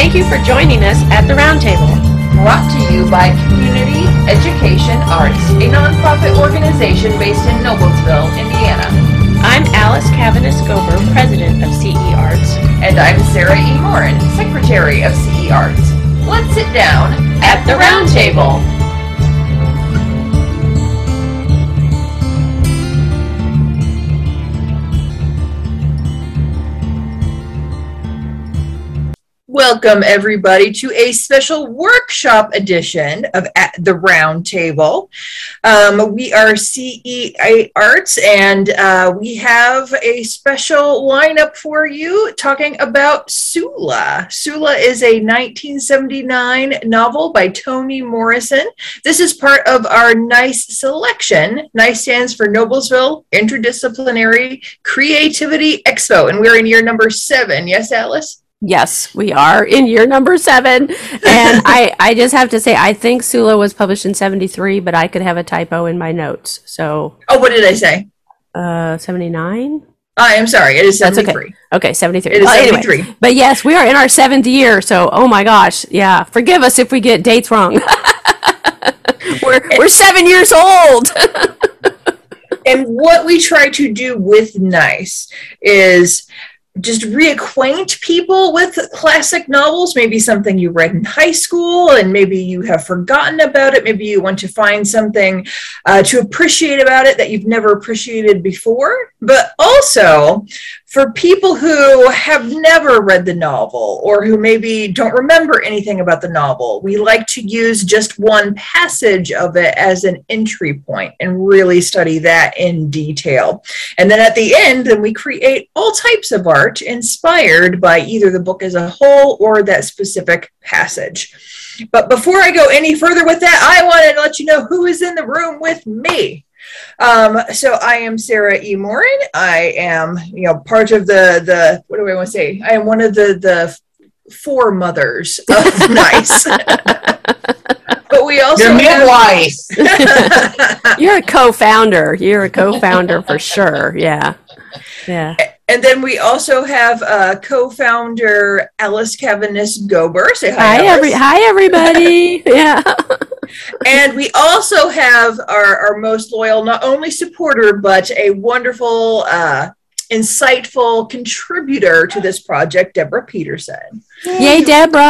Thank you for joining us at the Roundtable. Brought to you by Community Education Arts, a nonprofit organization based in Noblesville, Indiana. I'm Alice Cavanis-Gober, President of CE Arts. And I'm Sarah E. Morin, Secretary of CE Arts. Let's sit down at the Roundtable. Welcome, everybody, to a special workshop edition of At the Roundtable. We are CE Arts, and we have a special lineup for you talking about Sula. Sula is a 1979 novel by Toni Morrison. This is part of our NICE selection. NICE stands for Noblesville Interdisciplinary Creativity Expo, and we're in year number 7. Yes, Alice? Yes, we are in year number 7. And I just have to say, I think Sula was published in 73, but I could have a typo in my notes. So. Oh, what did I say? 79? I am sorry. It is 73. Okay. Okay, 73. It is 73. Anyway, but yes, we are in our 7th year. So, oh my gosh. Yeah. Forgive us if we get dates wrong. we're 7 years old. And what we try to do with NICE is just reacquaint people with classic novels, maybe something you read in high school and maybe you have forgotten about it. Maybe you want to find something to appreciate about it that you've never appreciated before. But also for people who have never read the novel or who maybe don't remember anything about the novel, we like to use just one passage of it as an entry point and really study that in detail. And then at the end, then we create all types of art inspired by either the book as a whole or that specific passage. But before I go any further with that, I wanted to let you know who is in the room with me. So I am Sarah E. Morin. I am, part of the what do I want to say? I am one of the foremothers of NICE. But we also You're midwife. You're a co-founder. You're a co-founder for sure. Yeah. Yeah. And then we also have co-founder Alice Cavanis-Gober. Say hi, Alice. Hi, everybody. Yeah. And we also have our most loyal, not only supporter, but a wonderful, insightful contributor to this project, Deborah Peterson. Yay, Deborah.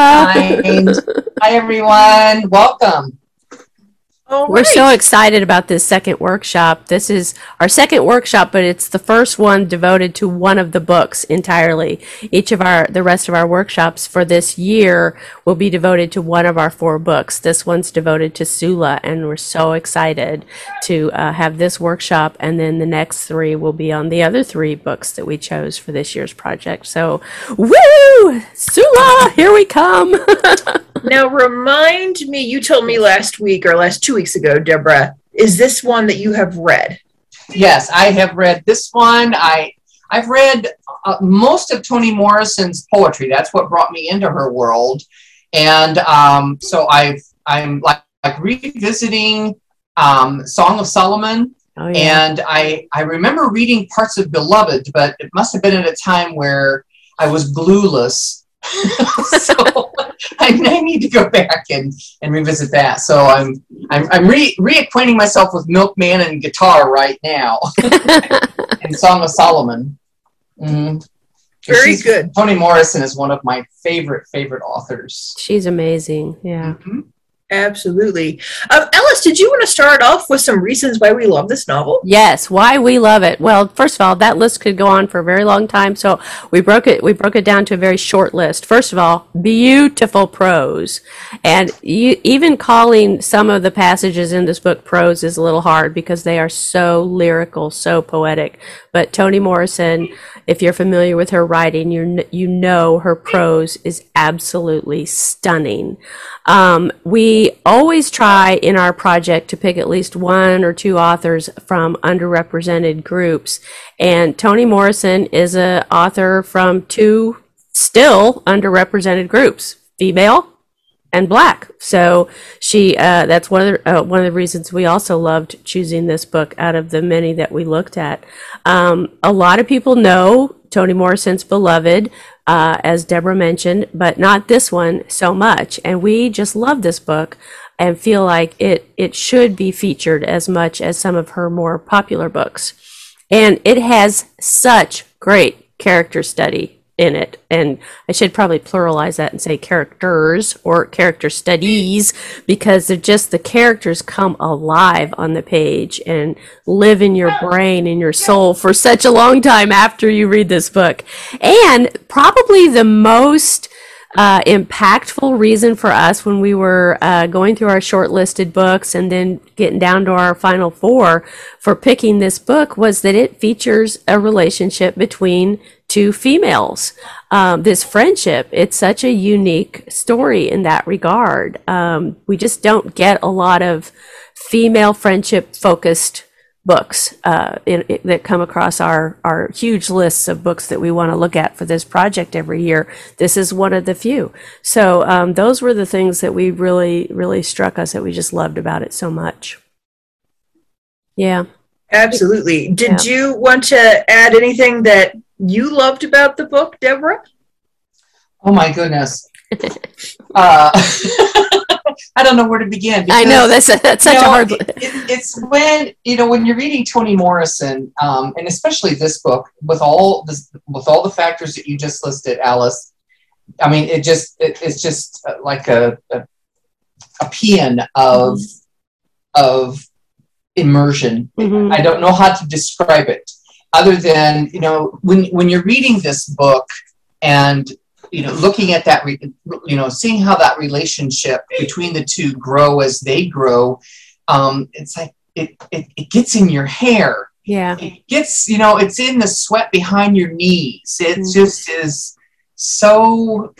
Hi, everyone. Welcome. We're so excited about this second workshop. This is our second workshop, but it's the first one devoted to one of the books entirely. Each of the rest of our workshops for this year will be devoted to one of our 4 books. This one's devoted to Sula, and we're so excited to have this workshop, and then the next 3 will be on the other 3 books that we chose for this year's project. So, woo! Sula, here we come! Now, remind me, you told me last week or last 2 weeks ago, Deborah, is this one that you have read? Yes, I have read this one. I've read most of Toni Morrison's poetry. That's what brought me into her world. And so I'm like revisiting Song of Solomon. Oh, yeah. And I remember reading parts of Beloved, but it must have been at a time where I was glueless. So I need to go back and revisit that. So I'm reacquainting myself with Milkman and guitar right now, and Song of Solomon. Mm-hmm. Very good. Toni Morrison is one of my favorite authors. She's amazing. Yeah. Mm-hmm. Absolutely. Alice, did you want to start off with some reasons why we love this novel? Yes, why we love it. Well, first of all, that list could go on for a very long time, so we broke it down to a very short list. First of all, beautiful prose. And even calling some of the passages in this book prose is a little hard because they are so lyrical, so poetic. But Toni Morrison, if you're familiar with her writing, you know her prose is absolutely stunning. We always try in our project to pick at least 1 or 2 authors from underrepresented groups. And Toni Morrison is an author from 2 still underrepresented groups, female and Black. So that's one of the reasons we also loved choosing this book out of the many that we looked at. A lot of people know Toni Morrison's Beloved, as Deborah mentioned, but not this one so much. And we just love this book and feel like it should be featured as much as some of her more popular books. And it has such great character study in it. And I should probably pluralize that and say characters or character studies, because they're just, the characters come alive on the page and live in your brain and your soul for such a long time after you read this book. And probably the most impactful reason for us when we were going through our shortlisted books and then getting down to our final four for picking this book was that it features a relationship between two females. This friendship, it's such a unique story in that regard. We just don't get a lot of female friendship focused books that come across our huge lists of books that we want to look at for this project every year. This is one of the few. So those were the things that we really struck us, that we just loved about it so much. Yeah. Absolutely. Did you want to add anything that you loved about the book, Deborah? Oh my goodness. I don't know where to begin. I know that's such a hard. It's when when you're reading Toni Morrison, and especially this book with all the factors that you just listed, Alice. I mean, it's just like a paean of immersion. Mm-hmm. I don't know how to describe it, other than when you're reading this book and looking at that, seeing how that relationship between the two grow as they grow, it's like it gets in your hair. Yeah. It gets, it's in the sweat behind your knees. It just is so,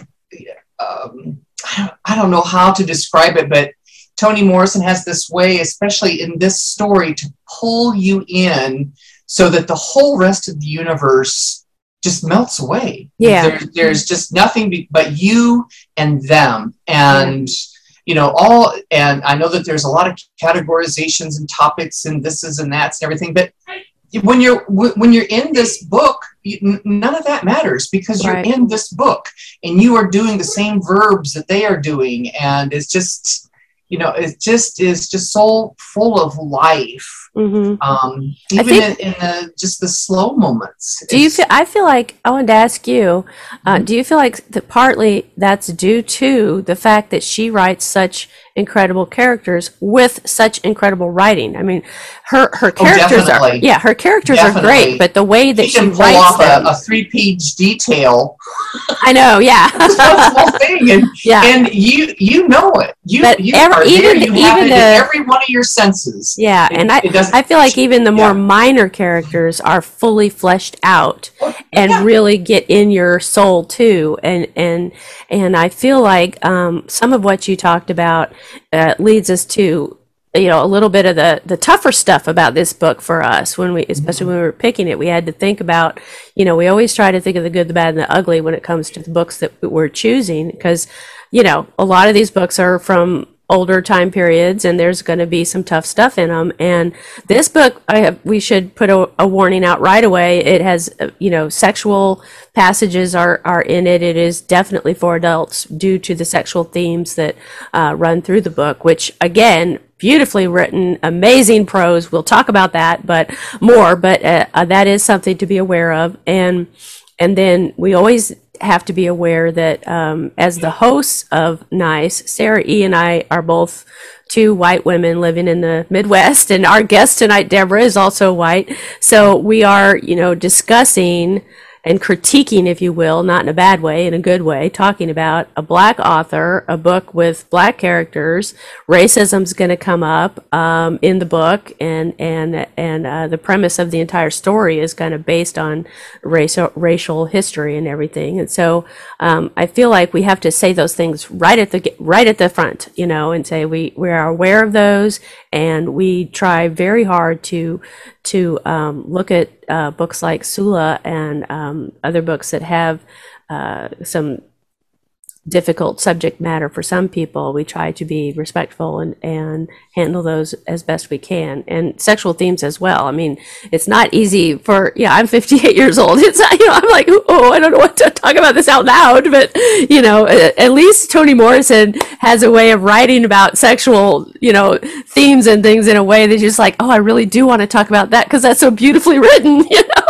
I don't know how to describe it, but Toni Morrison has this way, especially in this story, to pull you in so that the whole rest of the universe just melts away. Yeah. There's just nothing but you and them. And, and I know that there's a lot of categorizations and topics and thises and that's and everything, but when you're in this book, none of that matters, because you're in this book and you are doing the same verbs that they are doing. And it's just, it just is just so full of life. Mm-hmm. Even in the slow moments. I feel like I wanted to ask you, do you feel like that partly that's due to the fact that she writes such incredible characters with such incredible writing? I mean, her characters her characters are great, but the way that she can pull writes off them, a 3-page detail. I know, yeah. It's a small thing, and you know it. You have it in every one of your senses. Yeah, and I feel like even the more minor characters are fully fleshed out and really get in your soul too. And I feel like some of what you talked about leads us to a little bit of the tougher stuff about this book for us, especially when we were picking it. We had to think about, we always try to think of the good, the bad, and the ugly when it comes to the books that we're choosing, because a lot of these books are from older time periods and there's going to be some tough stuff in them. And this book, we should put a warning out right away. It has, sexual passages are in it. It is definitely for adults due to the sexual themes that run through the book, which again, beautifully written, amazing prose. We'll talk about that, but that is something to be aware of. And then we always have to be aware that as the hosts of NICE, Sarah E. and I are both two white women living in the Midwest, and our guest tonight, Deborah, is also white. So we are, discussing and critiquing, if you will, not in a bad way, in a good way, talking about a Black author, a book with Black characters. Racism's going to come up in the book, and the premise of the entire story is kind of based on racial history and everything. And so I feel like we have to say those things right at the front, and say we are aware of those, and we try very hard to look at books like Sula and other books that have some difficult subject matter for some people, we try to be respectful and handle those as best we can. And sexual themes as well. I mean, it's not easy for, I'm 58 years old. It's, I'm like, oh, I don't know what to talk about this out loud, but, at least Toni Morrison has a way of writing about sexual, themes and things in a way that's just like, oh, I really do want to talk about that because that's so beautifully written,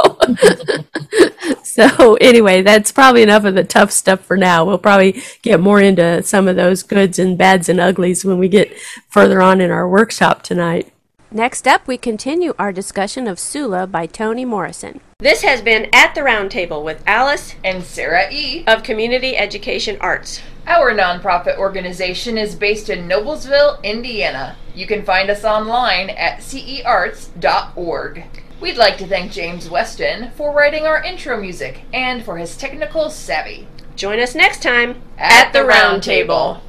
So anyway, that's probably enough of the tough stuff for now. We'll probably get more into some of those goods and bads and uglies when we get further on in our workshop tonight. Next up, we continue our discussion of Sula by Toni Morrison. This has been At the Round Table with Alice And Sarah E. of Community Education Arts. Our nonprofit organization is based in Noblesville, Indiana. You can find us online at cearts.org. We'd like to thank James Weston for writing our intro music and for his technical savvy. Join us next time At the Round Table.